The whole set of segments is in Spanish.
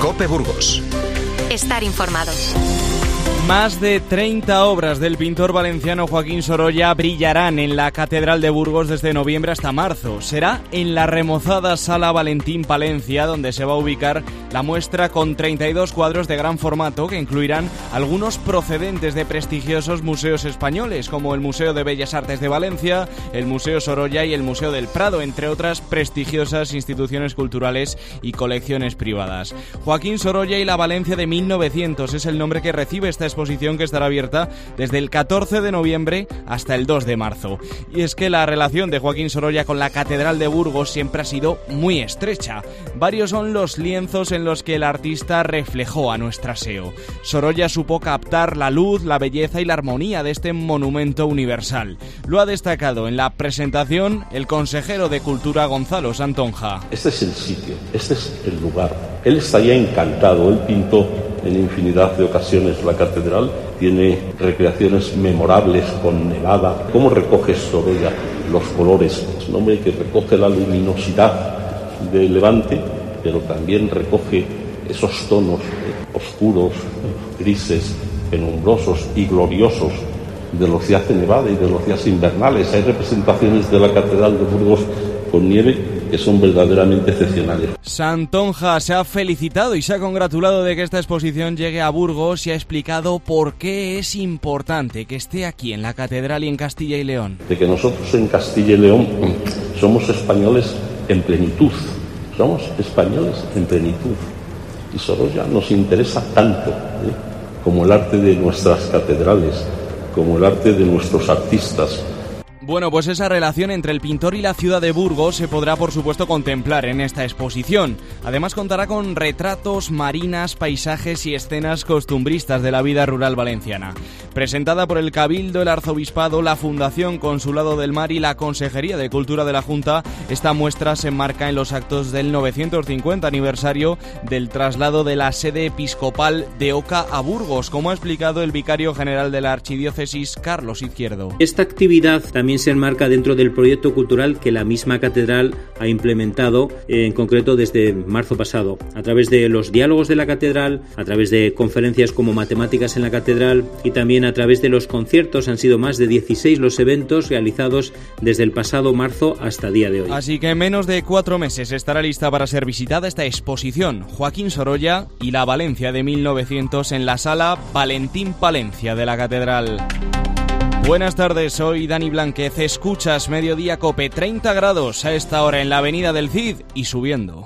COPE Burgos. Estar informado. Más de 30 obras del pintor valenciano Joaquín Sorolla brillarán en la Catedral de Burgos desde noviembre hasta marzo. Será en la remozada Sala Valentín Palencia donde se va a ubicar la muestra con 32 cuadros de gran formato que incluirán algunos procedentes de prestigiosos museos españoles como el Museo de Bellas Artes de Valencia, el Museo Sorolla y el Museo del Prado, entre otras prestigiosas instituciones culturales y colecciones privadas. Joaquín Sorolla y la Valencia de 1900 es el nombre que recibe esta exposición, que estará abierta desde el 14 de noviembre hasta el 2 de marzo. Y es que la relación de Joaquín Sorolla con la Catedral de Burgos siempre ha sido muy estrecha. Varios son los lienzos en los que el artista reflejó a nuestra SEO. Sorolla supo captar la luz, la belleza y la armonía de este monumento universal. Lo ha destacado en la presentación el consejero de Cultura Gonzalo Santonja. Este es el sitio, este es el lugar. Él estaría encantado, él pintó en infinidad de ocasiones la catedral, tiene recreaciones memorables con Nevada. ¿Cómo recoge Sorolla los colores? Es un hombre que recoge la luminosidad del Levante, pero también recoge esos tonos oscuros, grises, penumbrosos y gloriosos de los días de nevada y de los días invernales. Hay representaciones de la Catedral de Burgos con nieve que son verdaderamente excepcionales. Santonja se ha felicitado y se ha congratulado de que esta exposición llegue a Burgos y ha explicado por qué es importante que esté aquí en la Catedral y en Castilla y León. De que nosotros en Castilla y León somos españoles en plenitud. Somos españoles en plenitud. Y Sorolla nos interesa tanto, como el arte de nuestras catedrales, como el arte de nuestros artistas. Bueno, pues esa relación entre el pintor y la ciudad de Burgos se podrá, por supuesto, contemplar en esta exposición. Además contará con retratos, marinas, paisajes y escenas costumbristas de la vida rural valenciana. Presentada por el Cabildo, el Arzobispado, la Fundación Consulado del Mar y la Consejería de Cultura de la Junta, esta muestra se enmarca en los actos del 950 aniversario del traslado de la sede episcopal de Oca a Burgos, como ha explicado el vicario general de la Archidiócesis, Carlos Izquierdo. Esta actividad también se enmarca dentro del proyecto cultural que la misma catedral ha implementado, en concreto desde marzo pasado, a través de los diálogos de la catedral, a través de conferencias como Matemáticas en la Catedral y también a través de los conciertos. Han sido más de 16 los eventos realizados desde el pasado marzo hasta el día de hoy. Así que en menos de 4 meses estará lista para ser visitada esta exposición, Joaquín Sorolla y la Valencia de 1900 en la Sala Valentín Palencia de la Catedral. Buenas tardes, soy Dani Blánquez, escuchas Mediodía Cope, 30 grados a esta hora en la Avenida del Cid y subiendo.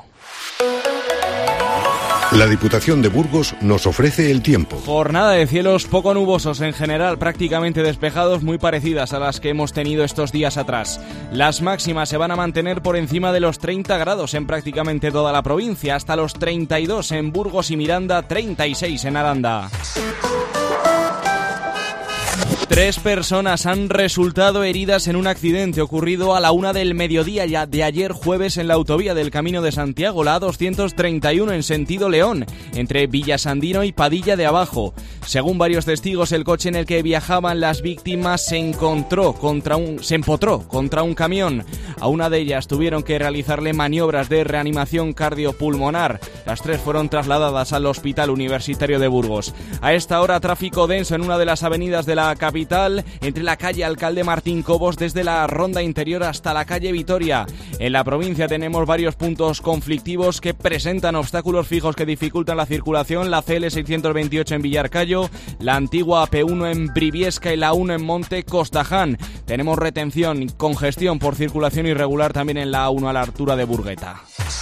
La Diputación de Burgos nos ofrece el tiempo. Jornada de cielos poco nubosos en general, prácticamente despejados, muy parecidas a las que hemos tenido estos días atrás. Las máximas se van a mantener por encima de los 30 grados en prácticamente toda la provincia, hasta los 32 en Burgos y Miranda, 36 en Aranda. 3 personas han resultado heridas en un accidente ocurrido a la 1 del mediodía ya de ayer jueves en la autovía del Camino de Santiago, la A231 en sentido León, entre Villasandino y Padilla de Abajo. Según varios testigos, el coche en el que viajaban las víctimas se empotró contra un camión. A una de ellas tuvieron que realizarle maniobras de reanimación cardiopulmonar. Las 3 fueron trasladadas al Hospital Universitario de Burgos. A esta hora, tráfico denso en una de las avenidas de la capital, entre la calle Alcalde Martín Cobos desde la Ronda Interior hasta la calle Vitoria. En la provincia tenemos varios puntos conflictivos que presentan obstáculos fijos que dificultan la circulación: la CL 628 en Villarcayo, la antigua AP1 en Briviesca y la 1 en Monte Costaján. Tenemos retención y congestión por circulación irregular también en la A1 a la altura de Burgueta.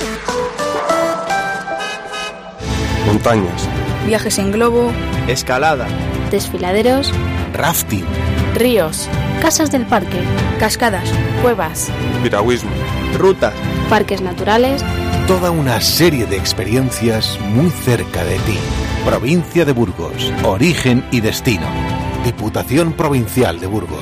Montañas, viajes en globo, escalada, desfiladeros, rafting, ríos, casas del parque, cascadas, cuevas, piragüismo, rutas, parques naturales. Toda una serie de experiencias muy cerca de ti. Provincia de Burgos, origen y destino. Diputación Provincial de Burgos.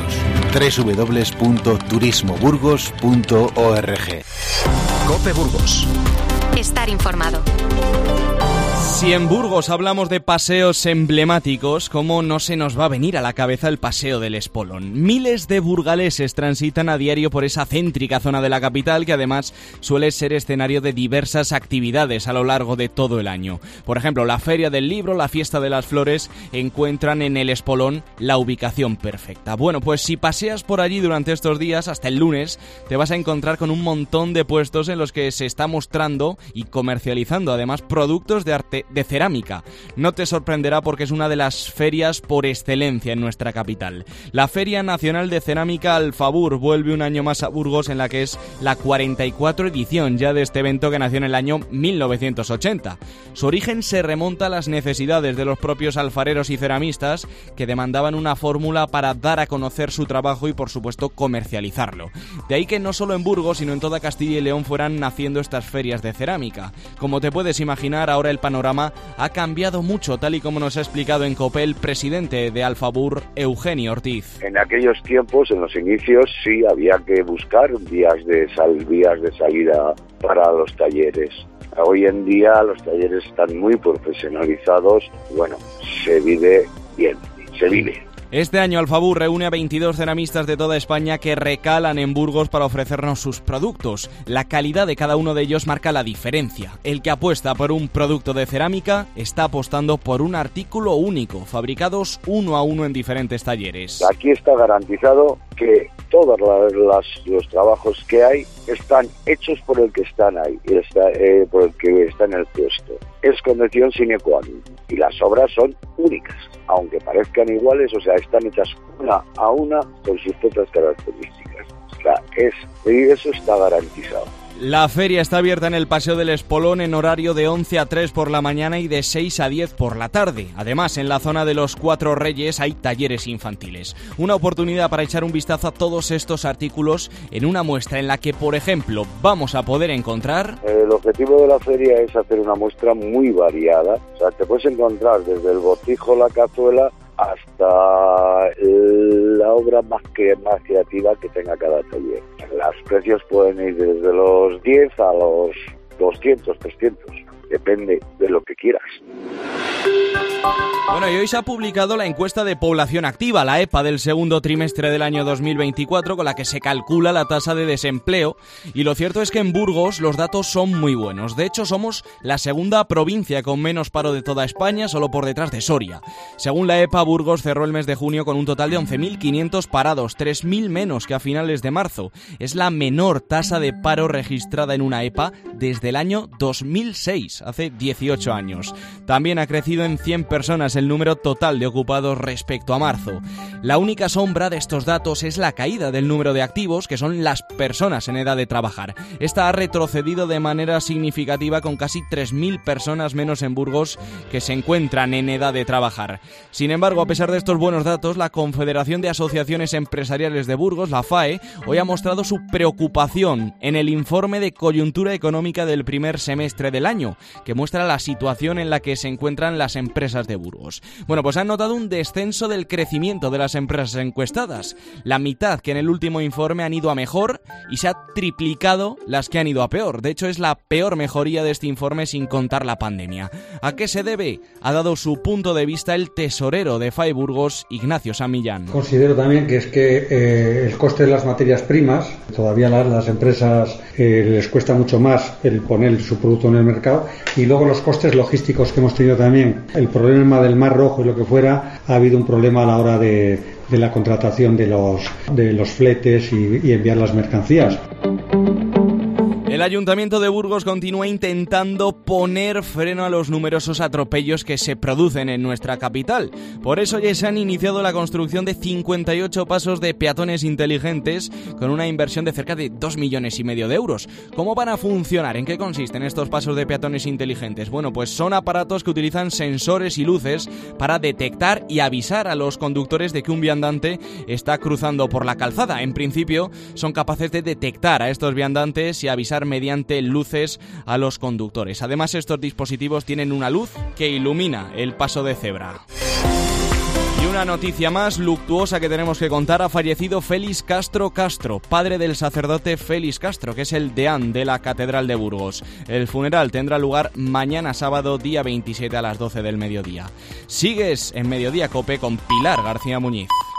www.turismoburgos.org. COPE Burgos. Estar informado. Si en Burgos hablamos de paseos emblemáticos, ¿cómo no se nos va a venir a la cabeza el Paseo del Espolón? Miles de burgaleses transitan a diario por esa céntrica zona de la capital, que además suele ser escenario de diversas actividades a lo largo de todo el año. Por ejemplo, la Feria del Libro, la Fiesta de las Flores, encuentran en el Espolón la ubicación perfecta. Bueno, pues si paseas por allí durante estos días, hasta el lunes, te vas a encontrar con un montón de puestos en los que se está mostrando y comercializando además productos de arte de cerámica. No te sorprenderá porque es una de las ferias por excelencia en nuestra capital. La Feria Nacional de Cerámica Alfabur vuelve un año más a Burgos, en la que es la 44 edición ya de este evento, que nació en el año 1980. Su origen se remonta a las necesidades de los propios alfareros y ceramistas, que demandaban una fórmula para dar a conocer su trabajo y por supuesto comercializarlo. De ahí que no solo en Burgos, sino en toda Castilla y León fueran naciendo estas ferias de cerámica. Como te puedes imaginar, ahora el panorama ha cambiado mucho, tal y como nos ha explicado en COPE el presidente de Alfabur, Eugenio Ortiz. En aquellos tiempos, en los inicios, sí había que buscar vías de salida para los talleres. Hoy en día los talleres están muy profesionalizados. Bueno, se vive bien, se vive. Este año Alfabur reúne a 22 ceramistas de toda España que recalan en Burgos para ofrecernos sus productos. La calidad de cada uno de ellos marca la diferencia. El que apuesta por un producto de cerámica está apostando por un artículo único, fabricados uno a uno en diferentes talleres. Aquí está garantizado que todos los trabajos que hay están hechos por el que están ahí, por el que está en el puesto. Es condición sine qua non. Y las obras son únicas, aunque parezcan iguales, o sea, están hechas una a una con sus propias características. O sea, eso está garantizado. La feria está abierta en el Paseo del Espolón en horario de 11 a 3 por la mañana y de 6 a 10 por la tarde. Además, en la zona de los Cuatro Reyes hay talleres infantiles. Una oportunidad para echar un vistazo a todos estos artículos en una muestra en la que, por ejemplo, vamos a poder encontrar... El objetivo de la feria es hacer una muestra muy variada. O sea, te puedes encontrar desde el botijo, la cazuela, hasta la obra más creativa que tenga cada taller. Los precios pueden ir desde los 10 a los 200, 300, depende de lo que quieras. Bueno, y hoy se ha publicado la encuesta de población activa, la EPA, del segundo trimestre del año 2024, con la que se calcula la tasa de desempleo, y lo cierto es que en Burgos los datos son muy buenos. De hecho, somos la segunda provincia con menos paro de toda España, solo por detrás de Soria. Según la EPA, Burgos cerró el mes de junio con un total de 11.500 parados, 3.000 menos que a finales de marzo. Es la menor tasa de paro registrada en una EPA desde el año 2006, hace 18 años. También ha crecido en 100 personas el número total de ocupados respecto a marzo. La única sombra de estos datos es la caída del número de activos, que son las personas en edad de trabajar. Esta ha retrocedido de manera significativa, con casi 3.000 personas menos en Burgos que se encuentran en edad de trabajar. Sin embargo, a pesar de estos buenos datos, la Confederación de Asociaciones Empresariales de Burgos, la FAE, hoy ha mostrado su preocupación en el informe de coyuntura económica del primer semestre del año, que muestra la situación en la que se encuentran las empresas de Burgos. Bueno, pues han notado un descenso del crecimiento de las empresas encuestadas. La mitad que en el último informe han ido a mejor, y se ha triplicado las que han ido a peor. De hecho, es la peor mejoría de este informe sin contar la pandemia. ¿A qué se debe? Ha dado su punto de vista el tesorero de FAE Burgos, Ignacio San Millán. Considero también que es que el coste de las materias primas, todavía las empresas les cuesta mucho más el poner su producto en el mercado, y luego los costes logísticos que hemos tenido también. El problema del Mar Rojo y lo que fuera, ha habido un problema a la hora de la contratación de los fletes y enviar las mercancías. El Ayuntamiento de Burgos continúa intentando poner freno a los numerosos atropellos que se producen en nuestra capital. Por eso ya se han iniciado la construcción de 58 pasos de peatones inteligentes con una inversión de cerca de 2,5 millones de euros. ¿Cómo van a funcionar? ¿En qué consisten estos pasos de peatones inteligentes? Bueno, pues son aparatos que utilizan sensores y luces para detectar y avisar a los conductores de que un viandante está cruzando por la calzada. En principio, son capaces de detectar a estos viandantes y avisar mediante luces a los conductores. Además, estos dispositivos tienen una luz que ilumina el paso de cebra. Y una noticia más luctuosa que tenemos que contar, ha fallecido Félix Castro Castro, padre del sacerdote Félix Castro, que es el deán de la Catedral de Burgos. El funeral tendrá lugar mañana sábado, día 27 a las 12 del mediodía. Sigues en Mediodía Cope con Pilar García Muñiz.